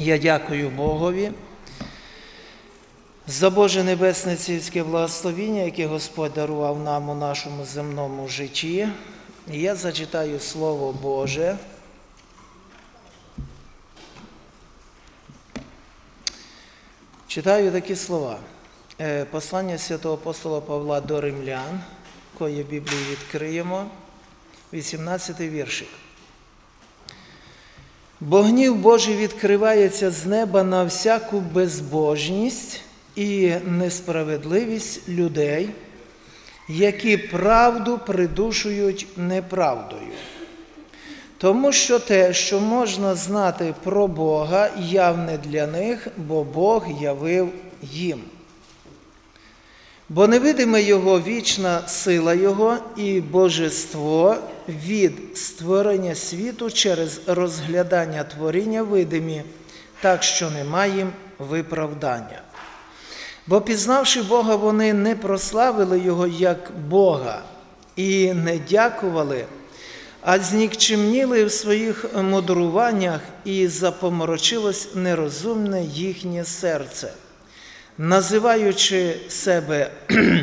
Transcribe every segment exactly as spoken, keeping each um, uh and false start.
Я дякую Богові за Боже Небесне царське благословіння, яке Господь дарував нам у нашому земному житті. І я зачитаю Слово Боже. Читаю такі слова. Послання святого апостола Павла до римлян, кої Біблію відкриємо, вісімнадцятий віршик. «Бо гнів Божий відкривається з неба на всяку безбожність і несправедливість людей, які правду придушують неправдою. Тому що те, що можна знати про Бога, явне для них, бо Бог явив їм. Бо невидиме Його вічна сила Його і божество від створення світу через розглядання творіння видимі, так що нема їм виправдання. Бо пізнавши Бога, вони не прославили Його як Бога і не дякували, а знікчемніли в своїх мудруваннях, і запоморочилось нерозумне їхнє серце. Називаючи себе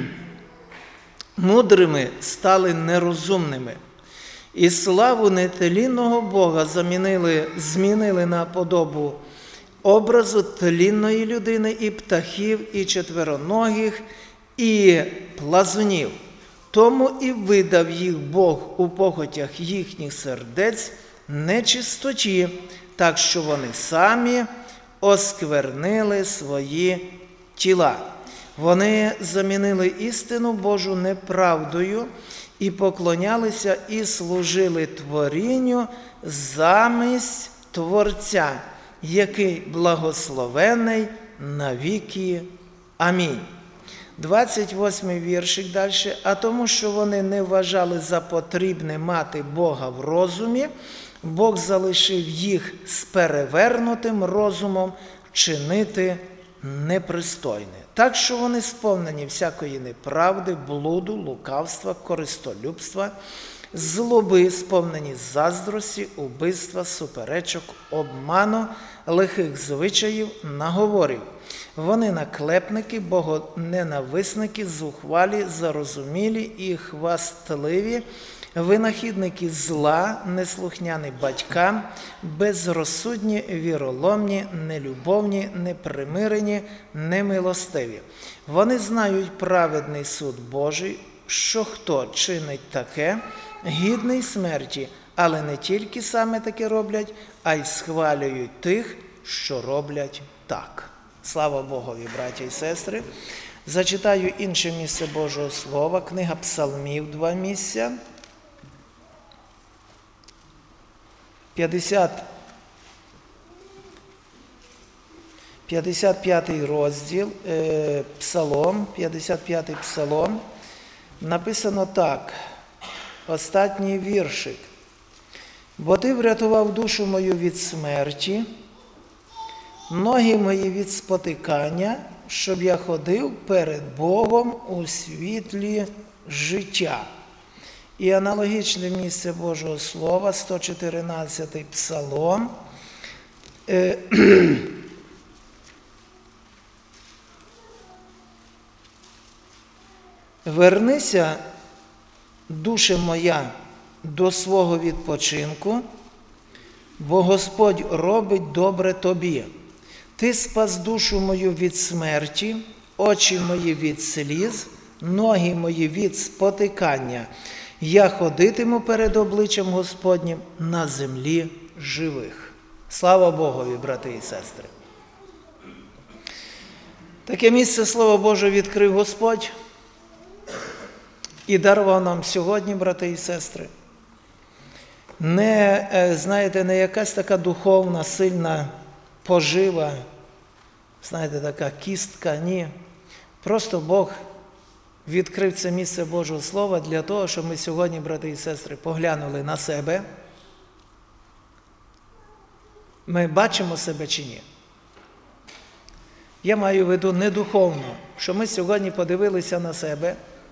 мудрими, стали нерозумними, і славу нетлінного Бога замінили, змінили на подобу образу тлінної людини і птахів, і четвероногих, і плазунів. Тому і видав їх Бог у похотях їхніх сердець нечистоті, так що вони самі осквернили свої тіла. Вони замінили істину Божу неправдою і поклонялися і служили творінню замість Творця, який благословений навіки. Амінь». двадцять восьмий віршик далі. «А тому, що вони не вважали за потрібне мати Бога в розумі, Бог залишив їх з перевернутим розумом чинити непристойне. Так що вони сповнені всякої неправди, блуду, лукавства, користолюбства, злоби, сповнені заздрості, убивства, суперечок, обману, лихих звичаїв, наговорів. Вони наклепники, богоненависники, зухвалі, зарозумілі і хвастливі, винахідники зла, неслухняні батькам, безрозсудні, віроломні, нелюбовні, непримирені, немилостиві. Вони знають праведний суд Божий, що хто чинить таке, гідний смерті, але не тільки саме таке роблять, а й схвалюють тих, що роблять так». Слава Богові, браття і сестри. Зачитаю інше місце Божого Слова, книга Псалмів, два місця. п'ятдесят п'ятий розділ, е, Псалом, п'ятдесят п'ятий Псалом. Написано так, останній віршик. «Бо ти врятував душу мою від смерті, ноги мої від спотикання, щоб я ходив перед Богом у світлі життя». І аналогічне місце Божого Слова, сто чотирнадцятий Псалом. «Вернися, душе моя, до свого відпочинку, бо Господь робить добре тобі. Ти спас душу мою від смерті, очі мої від сліз, ноги мої від спотикання. Я ходитиму перед обличчям Господнім на землі живих». Слава Богові, брати і сестри. Таке місце Слово Боже відкрив Господь і дарував нам сьогодні, брати і сестри. Не, знаєте, не якась така духовна, сильна пожива, знаєте, така кістка, ні. Просто Бог відкрив це місце Божого Слова для того, щоб ми сьогодні, брати і сестри, поглянули на себе. Ми бачимо себе чи ні? Я маю в виду не духовно, що ми сьогодні подивилися на себе.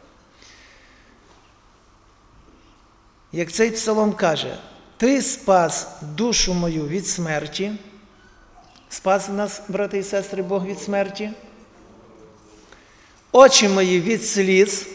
Як цей псалом каже, «Ти спас душу мою від смерті, Спас нас, брати і сестри, Бог від смерті. Очі мої від сліз,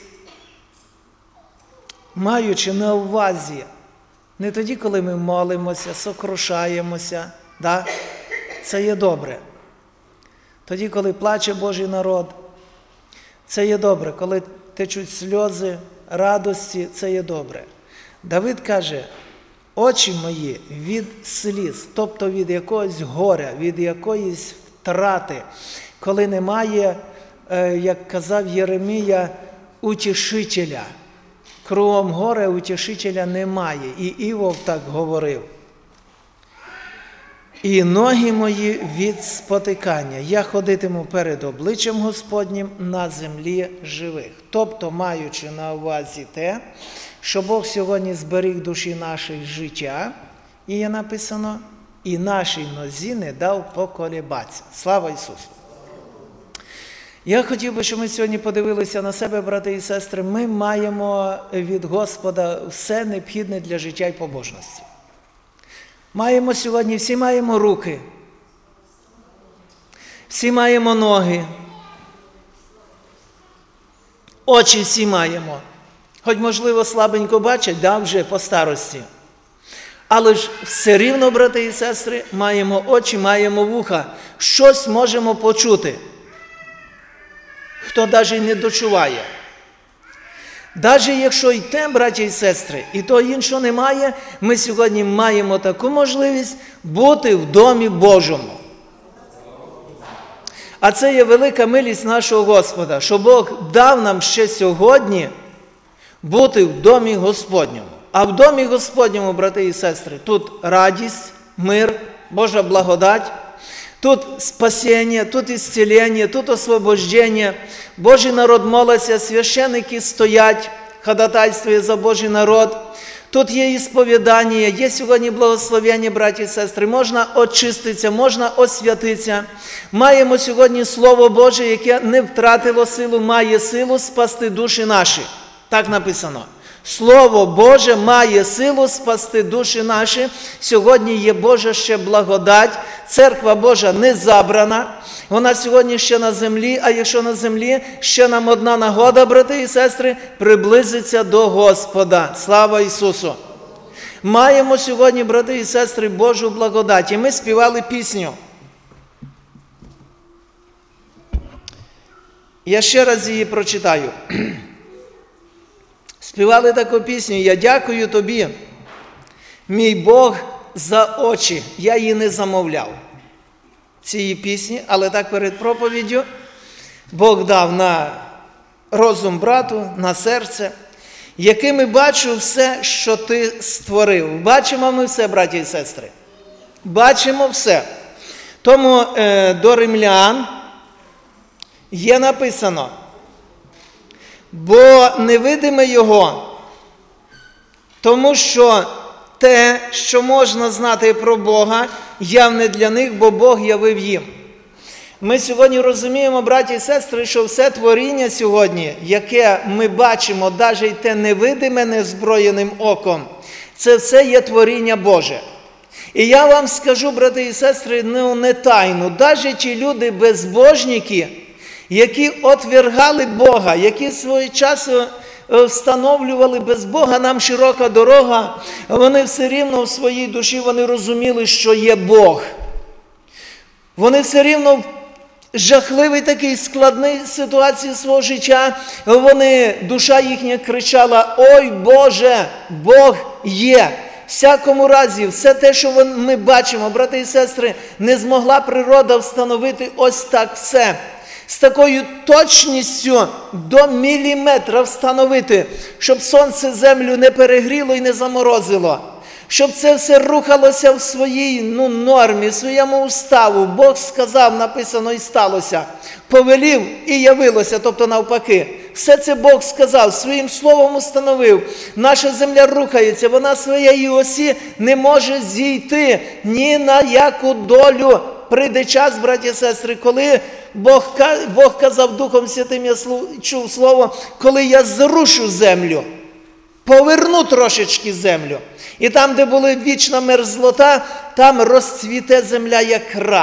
маючи на увазі не тоді, коли ми молимося, сокрушаємося, да? Це є добре. Тоді, коли плаче Божий народ, це є добре. Коли течуть сльози, радості, це є добре. Давид каже, очі мої від сліз, тобто від якогось горя, від якоїсь втрати, коли немає, як казав Єремія, утішителя. Кругом горя утішителя немає. І Іов так говорив. І ноги мої від спотикання. Я ходитиму перед обличчям Господнім на землі живих. Тобто, маючи на увазі те, що Бог сьогодні зберіг душі наших життя, і є написано, і нашій нозі не дав поколебатися. Слава Ісусу! Я хотів би, щоб ми сьогодні подивилися на себе, брати і сестри. Ми маємо від Господа все необхідне для життя і побожності. Маємо сьогодні, всі маємо руки, всі маємо ноги, очі всі маємо. Хоч, можливо, слабенько бачать, да, вже по старості. Але ж все рівно, брати і сестри, маємо очі, маємо вуха, щось можемо почути. Хто навіть не дочуває. Навіть якщо й те, браті і сестри, і то іншого немає, ми сьогодні маємо таку можливість бути в домі Божому. А це є велика милість нашого Господа, що Бог дав нам ще сьогодні бути в домі Господньому. А в домі Господньому, брати і сестри, тут радість, мир, Божа благодать, тут спасіння, тут ісцілення, тут освобождення. Божий народ молиться, священники стоять, ходатайствує за Божий народ. Тут є ісповідання, є сьогодні благословення, браті і сестри. Можна очиститися, можна освятитися. Маємо сьогодні Слово Боже, яке не втратило силу, має силу спасти душі наші. Так написано. Слово Боже має силу спасти душі наші. Сьогодні є Божа ще благодать. Церква Божа не забрана. Вона сьогодні ще на землі, а якщо на землі, ще нам одна нагода, брати і сестри, приблизиться до Господа. Слава Ісусу! Маємо сьогодні, брати і сестри, Божу благодать. І ми співали пісню. Я ще раз її прочитаю. Співали таку пісню: «Я дякую тобі, мій Бог, за очі». Я її не замовляв, цієї пісні, але так перед проповіддю Бог дав на розум брату, на серце, якими бачу все, що ти створив. Бачимо ми все, браті і сестри. Бачимо все. Тому е, до римлян є написано: бо невидиме його, тому що те, що можна знати про Бога, явне для них, бо Бог явив їм. Ми сьогодні розуміємо, браті і сестри, що все творіння сьогодні, яке ми бачимо, навіть й те невидиме незброєним оком, це все є творіння Боже. І я вам скажу, брати і сестри, ну, не тайну, навіть ті люди безбожники, які отвергали Бога, які свого часу встановлювали без Бога нам широка дорога, вони все рівно в своїй душі вони розуміли, що є Бог. Вони все рівно в жахливій такій складній ситуації свого життя, вони, душа їхня кричала: «Ой Боже, Бог є!» всякому разі, все те, що ми бачимо, брати і сестри, не змогла природа встановити ось так все. З такою точністю до міліметра встановити, щоб сонце землю не перегріло і не заморозило. Щоб це все рухалося в своїй ну, нормі, в своєму уставу. Бог сказав, написано, і сталося. Повелів і явилося, тобто навпаки. Все це Бог сказав, своїм словом установив. Наша земля рухається, вона своєї осі не може зійти ні на яку долю. Прийде час, браті і сестри, коли Бог, Бог казав Духом Святим, я чув слово, коли я зрушу землю, поверну трошечки землю. І там, де була вічна мерзлота, там розцвіте земля як рай.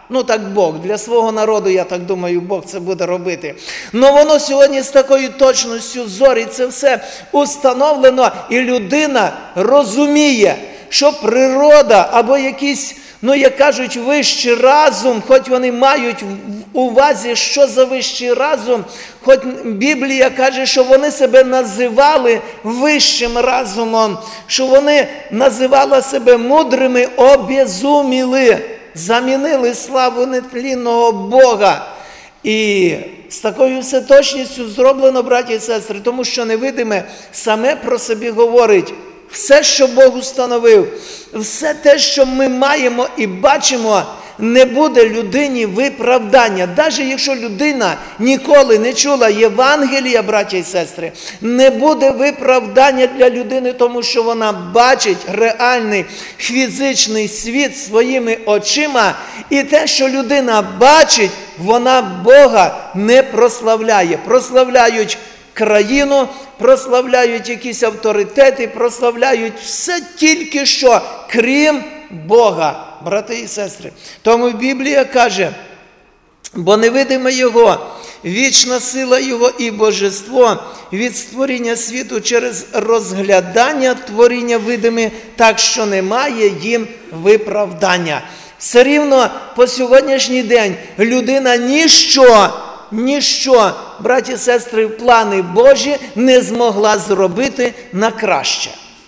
Ну так Бог, для свого народу, я так думаю, Бог це буде робити. Но воно сьогодні з такою точністю зорі, це все установлено, і людина розуміє, що природа або якісь, ну як кажуть, вищий разум, хоч вони мають в увазі, що за вищий разум, хоч Біблія каже, що вони себе називали вищим разумом, що вони називали себе мудрими, обезуміли, замінили славу нетлінного Бога. І з такою все точністю зроблено, браті і сестри, тому що невидиме саме про собі говорить. Все, що Бог установив, все те, що ми маємо і бачимо, не буде людині виправдання. Навіть якщо людина ніколи не чула Євангелія, браті і сестри, не буде виправдання для людини, тому що вона бачить реальний фізичний світ своїми очима, і те, що людина бачить, вона Бога не прославляє. Прославляють країну, прославляють якісь авторитети, прославляють все тільки що, крім Бога, брати і сестри. Тому Біблія каже, бо невидиме Його, вічна сила Його і божество від створіння світу через розглядання творіння видиме, так що немає їм виправдання. Все рівно по сьогоднішній день людина ніщо, ніщо, браті і сестри, плани Божі не змогла зробити на краще.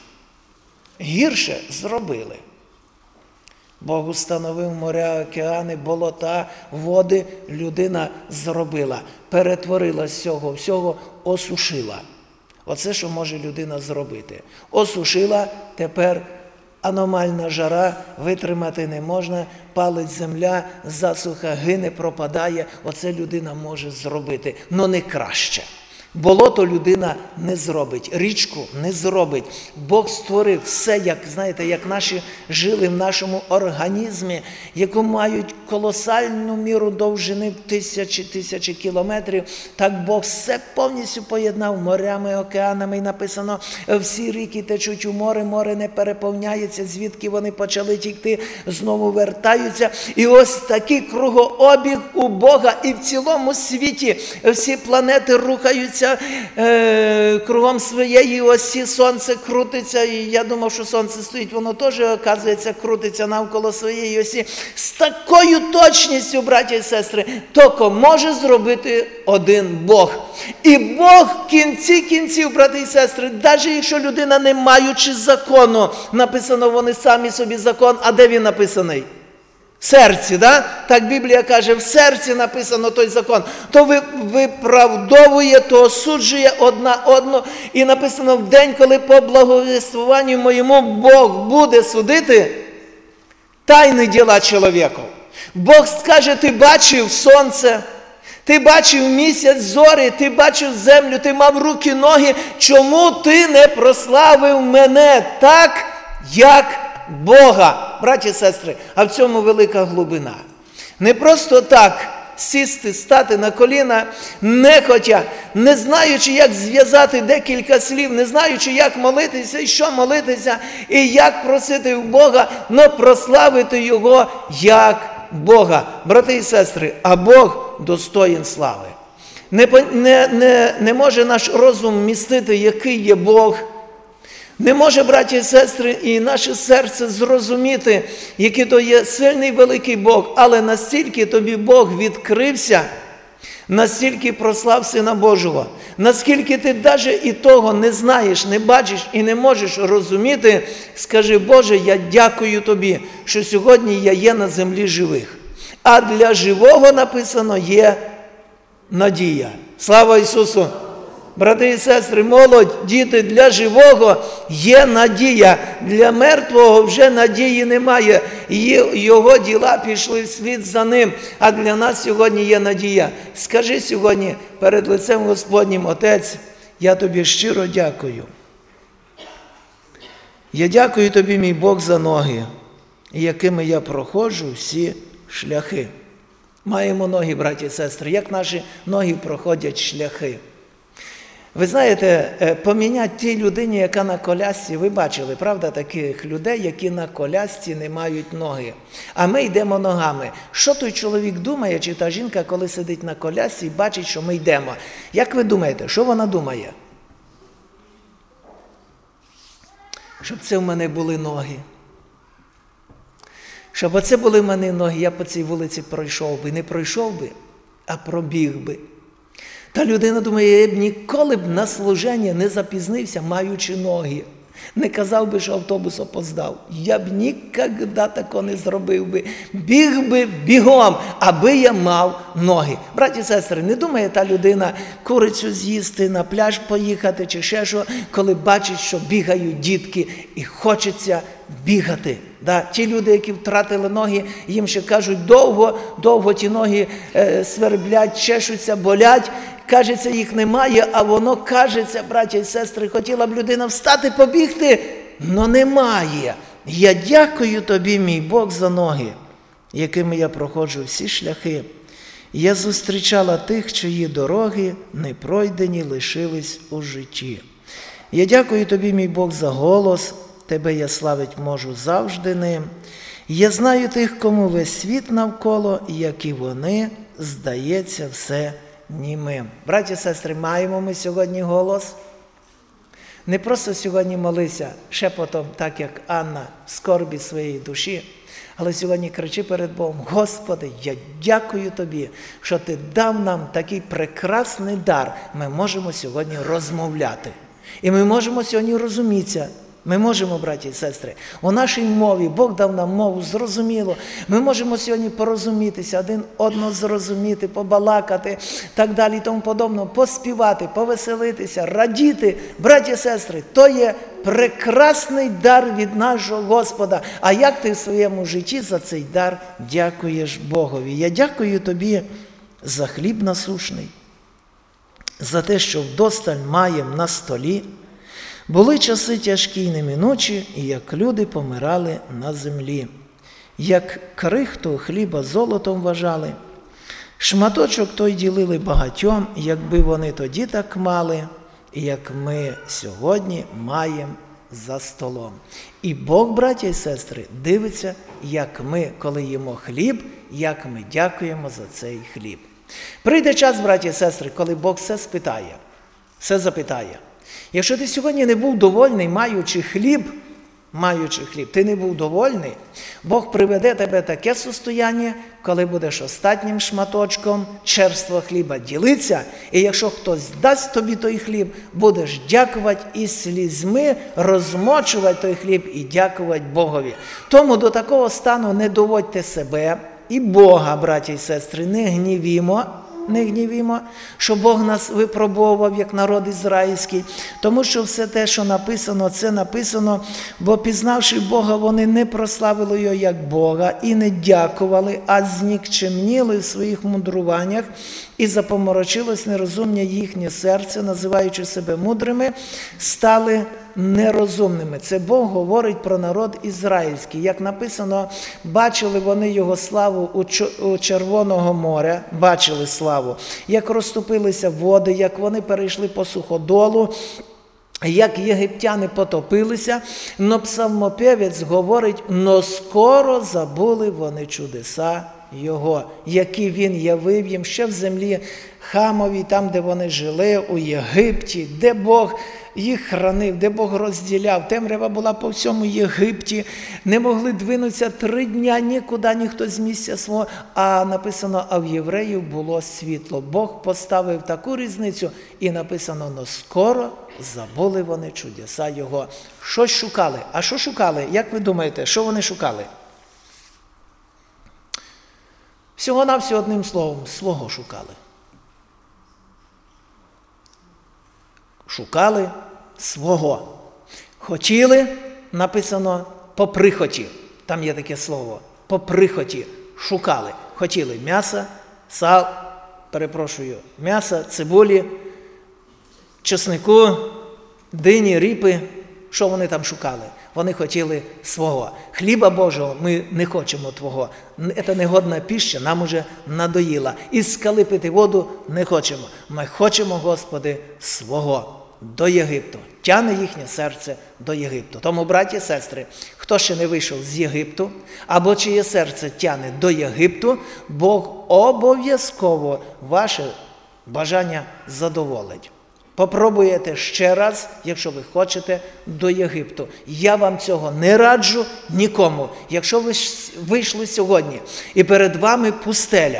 Гірше зробили. Бог установив моря, океани, болота, води, людина зробила, перетворила з цього всього, осушила. Оце, що може людина зробити. Осушила, тепер аномальна жара, витримати не можна, палить земля, засуха, гине, пропадає. Оце людина може зробити, но не краще. Болото людина не зробить, річку не зробить. Бог створив все, як, знаєте, як наші жили в нашому організмі, яку мають колосальну міру довжини в тисячі, тисячі кілометрів. Так Бог все повністю поєднав морями, океанами, і написано, всі ріки течуть у море, море не переповняється, звідки вони почали тікти, знову вертаються. І ось такий кругообіг у Бога, і в цілому світі всі планети рухаються Е, кругом своєї осі, сонце крутиться, і я думав, що сонце стоїть, воно теж, оказується, крутиться навколо своєї осі. З такою точністю, браті і сестри, тільки може зробити один Бог. І Бог в кінці кінців, брати і сестри, навіть якщо людина не маючи закону, написано, вони самі собі закон, а де він написаний? В серці, да? Так Біблія каже, в серці написано той закон. То виправдовує, то осуджує одна одну. І написано, в день, коли по благовіствуванню моєму Бог буде судити тайні діла чоловіка. Бог скаже, ти бачив сонце, ти бачив місяць, зорі, ти бачив землю, ти мав руки, ноги. Чому ти не прославив мене так, як Бога, браті і сестри, а в цьому велика глибина. Не просто так сісти, стати на коліна, нехотя, не знаючи, як зв'язати декілька слів, не знаючи, як молитися і що молитися, і як просити у Бога, но прославити Його як Бога. Брати і сестри, а Бог достоїн слави. Не, не, не, не може наш розум містити, який є Бог. Не може, браті і сестри, і наше серце зрозуміти, який то є сильний великий Бог, але настільки тобі Бог відкрився, настільки прослав Сина Божого, наскільки ти навіть і того не знаєш, не бачиш і не можеш розуміти, скажи, Боже, я дякую тобі, що сьогодні я є на землі живих. А для живого написано є надія. Слава Ісусу! Брати і сестри, молодь, діти, для живого є надія, для мертвого вже надії немає. Його діла пішли вслід за ним, а для нас сьогодні є надія. Скажи сьогодні перед лицем Господнім, Отець, я тобі щиро дякую. Я дякую тобі, мій Бог, за ноги, якими я проходжу всі шляхи. Маємо ноги, браті і сестри, як наші ноги проходять шляхи. Ви знаєте, поміняти тій людині, яка на колясці, ви бачили, правда, таких людей, які на колясці не мають ноги. А ми йдемо ногами. Що той чоловік думає, чи та жінка, коли сидить на колясці і бачить, що ми йдемо? Як ви думаєте, що вона думає? Щоб це в мене були ноги. Щоб оце були в мене ноги, я по цій вулиці пройшов би. Не пройшов би, а пробіг би. Та людина думає, я б ніколи б на служення не запізнився, маючи ноги. Не казав би, що автобус опоздав. Я б ніколи такого не зробив би. Біг би бігом, аби я мав ноги. Браті і сестри, не думає та людина курицю з'їсти, на пляж поїхати чи ще що, коли бачить, що бігають дітки і хочеться бігати. Да? Ті люди, які втратили ноги, їм ще кажуть, довго, довго ті ноги е, сверблять, чешуться, болять. Кажеться, їх немає, а воно кажеться, браті і сестри, хотіла б людина встати, побігти, но немає. Я дякую тобі, мій Бог, за ноги, якими я проходжу всі шляхи. Я зустрічала тих, чиї дороги не пройдені лишились у житті. Я дякую тобі, мій Бог, за голос, тебе я славить можу завжди ним. Я знаю тих, кому весь світ навколо, як і вони, здається, все німим. Браті і сестри, маємо ми сьогодні голос? Не просто сьогодні молися шепотом, так як Анна в скорбі своєї душі, але сьогодні кричи перед Богом, Господи, я дякую Тобі, що Ти дав нам такий прекрасний дар. Ми можемо сьогодні розмовляти. І ми можемо сьогодні розумітися. Ми можемо, браті і сестри, у нашій мові, Бог дав нам мову зрозуміло. Ми можемо сьогодні порозумітися, один одного зрозуміти, побалакати, так далі і тому подобне, поспівати, повеселитися, радіти. Браті і сестри, то є прекрасний дар від нашого Господа. А як ти в своєму житті за цей дар дякуєш Богові? Я дякую тобі за хліб насушний, за те, що вдосталь маємо на столі. Були часи тяжкі й неминучі, і як люди помирали на землі. Як крихту хліба золотом вважали, шматочок той ділили багатьом, якби вони тоді так мали, як ми сьогодні маємо за столом. І Бог, браті і сестри, дивиться, як ми, коли їмо хліб, як ми дякуємо за цей хліб. Прийде час, браті і сестри, коли Бог все спитає, все запитає. Якщо ти сьогодні не був довольний, маючи хліб, маючи хліб, ти не був довольний, Бог приведе тебе таке состояння, коли будеш остатнім шматочком черства хліба ділитися, і якщо хтось дасть тобі той хліб, будеш дякувати і слізьми розмочувати той хліб і дякувати Богові. Тому до такого стану не доводьте себе і Бога, браті і сестри, не гнівімо, не гнівімо, що Бог нас випробовував, як народ ізраїльський, тому що все те, що написано, це написано, бо пізнавши Бога, вони не прославили його як Бога і не дякували, а знікчемніли в своїх мудруваннях і запоморочилось нерозумне їхнє серце, називаючи себе мудрими, стали нерозумними. Це Бог говорить про народ ізраїльський. Як написано, бачили вони його славу у Червоного моря, бачили славу, як розступилися води, як вони перейшли по суходолу, як єгиптяни потопилися, но псалмопевець говорить, но скоро забули вони чудеса Його, які Він явив їм ще в землі Хамовій, там, де вони жили, у Єгипті, де Бог їх хранив, де Бог розділяв. Темрява була по всьому Єгипті, не могли двинутися три дня нікуди ніхто з місця свого, а написано, а в євреїв було світло. Бог поставив таку різницю і написано, но скоро забули вони чудеса Його. Щось шукали. А що шукали? Як ви думаєте, що вони шукали? Всього-навсього одним словом, свого шукали. Шукали свого. Хотіли, написано, по прихоті. Там є таке слово. По прихоті. Шукали. Хотіли м'яса, сал, перепрошую, м'яса, цибулі, чеснику, дині, ріпи. Що вони там шукали? Вони хотіли свого. Хліба Божого ми не хочемо Твого. Це негодна піща, нам уже надоїла. Із скали пити воду не хочемо. Ми хочемо, Господи, свого. До Єгипту. Тяне їхнє серце до Єгипту. Тому, браті і сестри, хто ще не вийшов з Єгипту, або чиє серце тяне до Єгипту, Бог обов'язково ваше бажання задоволить. Попробуєте ще раз, якщо ви хочете, до Єгипту. Я вам цього не раджу нікому. Якщо ви вийшли сьогодні і перед вами пустеля,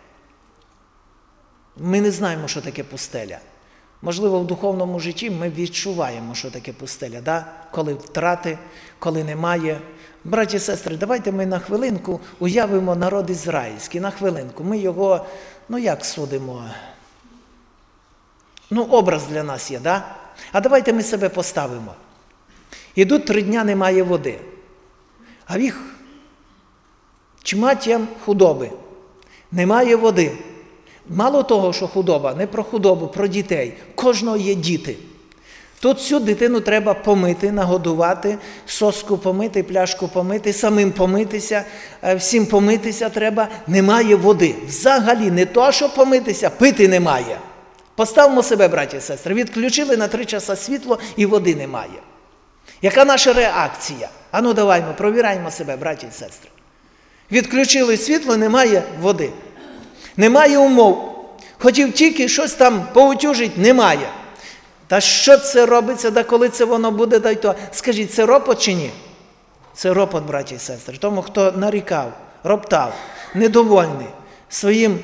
ми не знаємо, що таке пустеля. Можливо, в духовному житті ми відчуваємо, що таке пустеля, да? Коли втрати, коли немає. Браті і сестри, давайте ми на хвилинку уявимо народ ізраїльський, на хвилинку. Ми його, ну як судимо? Ну, образ для нас є, да? А давайте ми себе поставимо. Ідуть три дня, немає води. А в їх чматям худоби. Немає води. Мало того, що худоба, не про худобу, про дітей. Кожного є діти. Тут цю дитину треба помити, нагодувати, соску помити, пляшку помити, самим помитися, всім помитися треба. Немає води. Взагалі не то, що помитися, пити немає. Поставимо себе, браті і сестри, відключили на три часа світло і води немає. Яка наша реакція? Ану, давай ми провіраємо себе, браті і сестри. Відключили світло, немає води. Немає умов. Хотів тільки щось там поутюжить, немає. Та що це робиться, да коли це воно буде, дай то. Скажіть, це ропот чи ні? Це ропот, браті і сестри. Тому, хто нарікав, роптав, недовольний своїм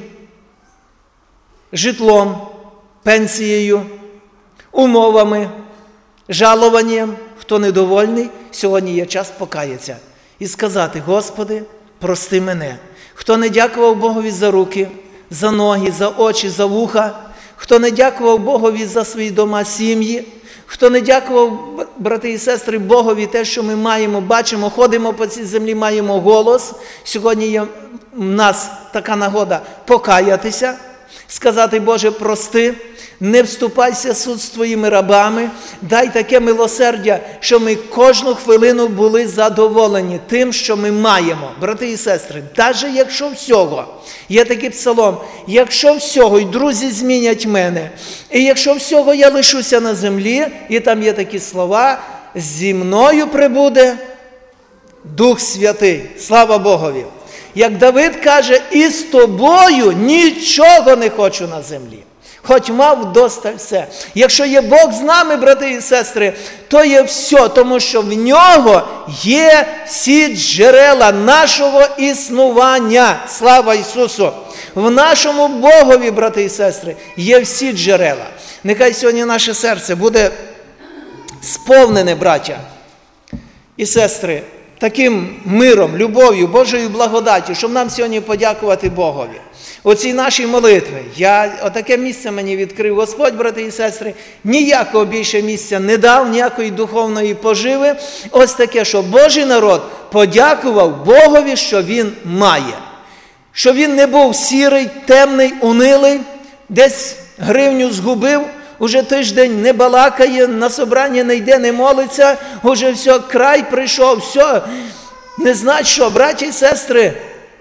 житлом, пенсією, умовами, жалуванням, хто недовольний, сьогодні є час покаятися і сказати: Господи, прости мене. Хто не дякував Богові за руки, за ноги, за очі, за вуха, хто не дякував Богові за свої дома, сім'ї, хто не дякував, брати і сестри, Богові те, що ми маємо, бачимо, ходимо по цій землі, маємо голос. Сьогодні є в нас така нагода покаятися, сказати: Боже, прости, не вступайся в суд з твоїми рабами, дай таке милосердя, що ми кожну хвилину були задоволені тим, що ми маємо. Брати і сестри, навіть якщо всього, є такий псалом: якщо всього, і друзі змінять мене, і якщо всього я лишуся на землі, і там є такі слова: зі мною прибуде Дух Святий. Слава Богові! Як Давид каже: і з тобою нічого не хочу на землі. Хоч мав досталь все. Якщо є Бог з нами, брати і сестри, то є все, тому що в нього є всі джерела нашого існування. Слава Ісусу! В нашому Богові, брати і сестри, є всі джерела. Нехай сьогодні наше серце буде сповнене, браття і сестри, таким миром, любов'ю, Божою благодаттю, щоб нам сьогодні подякувати Богові. У цій нашій молитві, я, отаке місце мені відкрив Господь, брати і сестри, ніякого більше місця не дав, ніякої духовної поживи. Ось таке, що Божий народ подякував Богові, що він має. Що він не був сірий, темний, унилий, десь гривню згубив, уже тиждень не балакає, на собрання не йде, не молиться, уже все, край прийшов, все. Не знать що, браті і сестри,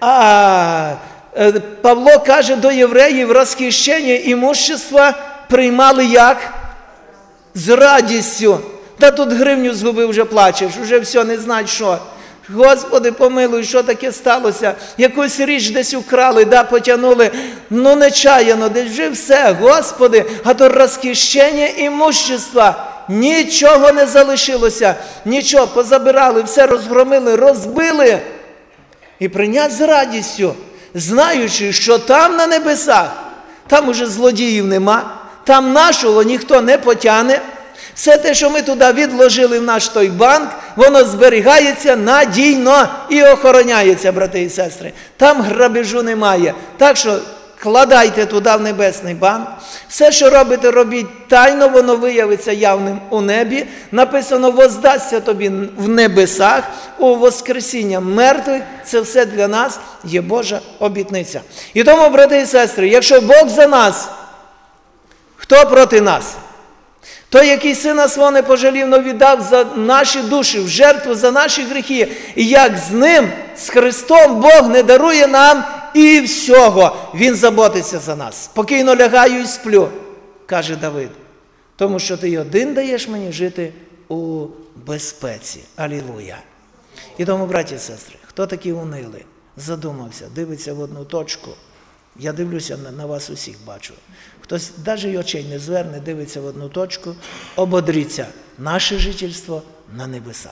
а Павло каже до євреїв: розхищення імущества приймали як? З радістю. Та тут гривню згубив, вже плачеш, вже все, не знать що. Господи, помилуй, що таке сталося? Якусь річ десь украли, да, потягнули, ну нечаяно, десь вже все, Господи, а то розхищення імущества. Нічого не залишилося, нічого, позабирали, все розгромили, розбили. І прийняти з радістю, знаючи, що там на небесах, там уже злодіїв нема, там нашого ніхто не потягне. Все те, що ми туди відложили в наш той банк, воно зберігається надійно і охороняється, брати і сестри. Там грабежу немає. Так що кладайте туди в небесний банк. Все, що робите, робіть тайно, воно виявиться явним у небі. Написано: воздасться тобі в небесах, у воскресіння мертвих. Це все для нас є Божа обітниця. І тому, брати і сестри, якщо Бог за нас, хто проти нас? Той, який Сина Свого не пожалів, но віддав за наші душі, в жертву за наші гріхи. І як з Ним, з Христом, Бог не дарує нам і всього. Він заботиться за нас. Спокійно лягаю і сплю, каже Давид. Тому що ти один даєш мені жити у безпеці. Алілуя. І тому, браті і сестри, хто такі унили, задумався, дивиться в одну точку. Я дивлюся на, на вас усіх, бачу. Хтось навіть й очей не зверне, дивиться в одну точку, ободріться. Наше жительство на небесах.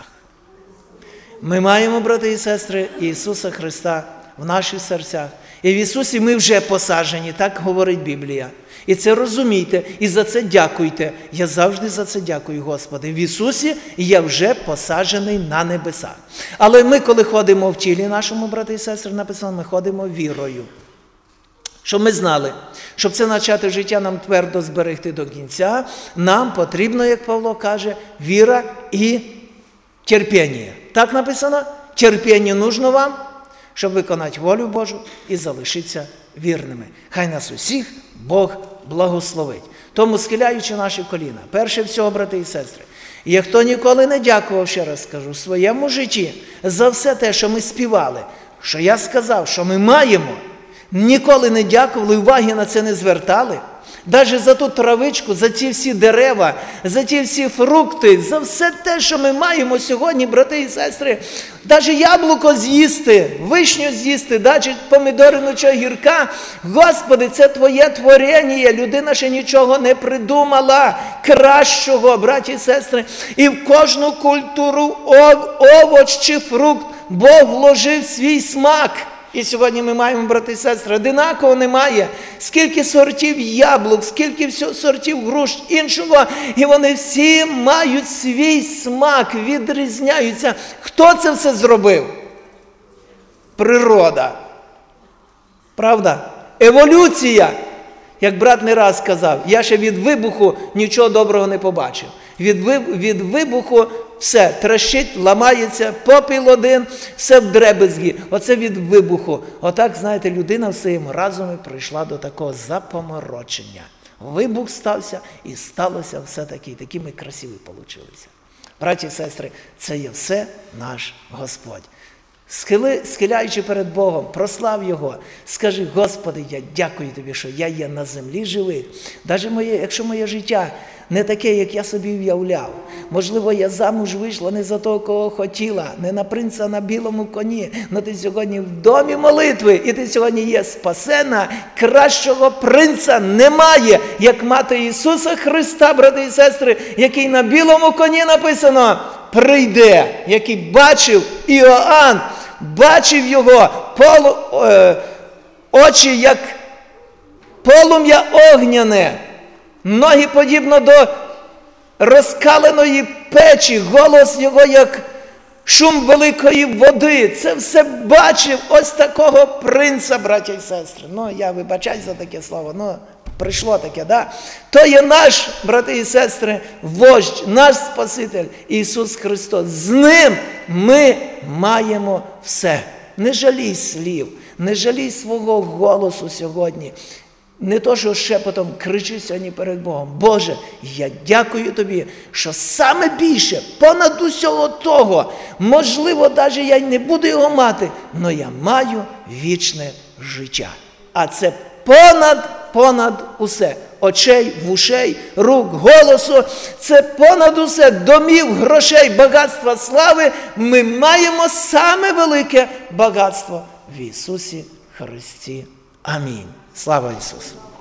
Ми маємо, брати і сестри, Ісуса Христа в наших серцях. І в Ісусі ми вже посаджені, так говорить Біблія. І це розумійте, і за це дякуйте. Я завжди за це дякую, Господи. В Ісусі я вже посаджений на небесах. Але ми, коли ходимо в тілі нашому, брати і сестри, написано, ми ходимо вірою. Щоб ми знали, щоб це начати життя нам твердо зберегти до кінця, нам потрібно, як Павло каже, віра і терпіння. Так написано? Терпіння нужно вам, щоб виконати волю Божу і залишитися вірними. Хай нас усіх Бог благословить. Тому, схиляючи наші коліна, перше всього, брати і сестри, і хто ніколи не дякував, ще раз скажу, в своєму житті за все те, що ми співали, що я сказав, що ми маємо, ніколи не дякували, уваги на це не звертали. Навіть за ту травичку, за ті всі дерева, за ті всі фрукти, за все те, що ми маємо сьогодні, брати і сестри, навіть яблуко з'їсти, вишню з'їсти, навіть помідорину чи огірка. Господи, це Твоє творення, людина ще нічого не придумала кращого, браті і сестри. І в кожну культуру овоч чи фрукт Бог вложив свій смак. І сьогодні ми маємо, брати і сестри, одинаково немає. Скільки сортів яблук, скільки сортів груш, іншого. І вони всі мають свій смак, відрізняються. Хто це все зробив? Природа. Правда? Еволюція. Як брат не раз сказав, я ще від вибуху нічого доброго не побачив. Від, від вибуху все трещить, ламається, попіл один, все в дребезгі. Оце від вибуху. Отак, знаєте, людина в своєму разумі прийшла до такого запоморочення. Вибух стався і сталося все-таки. Такі ми красиві получилися. Браті і сестри, це є все наш Господь. Схили, схиляючи перед Богом, прослав Його, скажи, Господи, я дякую Тобі, що я є на землі живий. Навіть моє, якщо моє життя не таке, як я собі уявляв. Можливо, я замуж вийшла не за того, кого хотіла, не на принца на білому коні, але ти сьогодні в домі молитви, і ти сьогодні є спасена, кращого принца немає, як мати Ісуса Христа, брати і сестри, який на білому коні написано, прийде, який бачив Іоанн, бачив його полу, е, очі, як полум'я огняне, ноги подібно до розкаленої печі, голос його, як шум великої води. Це все бачив ось такого принца, браття і сестри. Ну, я вибачаюсь за таке слово, ну, прийшло таке, да? То є наш, брати і сестри, вождь, наш Спаситель Ісус Христос. З Ним ми маємо все. Не жалій слів, не жалій свого голосу сьогодні. Не то, що шепотом кричи сьогодні перед Богом. Боже, я дякую Тобі, що саме більше, понад усього того, можливо, навіть я й не буду його мати, але я маю вічне життя. А це понад, понад усе. Очей, вушей, рук, голосу. Це понад усе. Домів, грошей, багатства, слави. Ми маємо саме велике багатство в Ісусі Христі. Амінь. Слава Ісусу!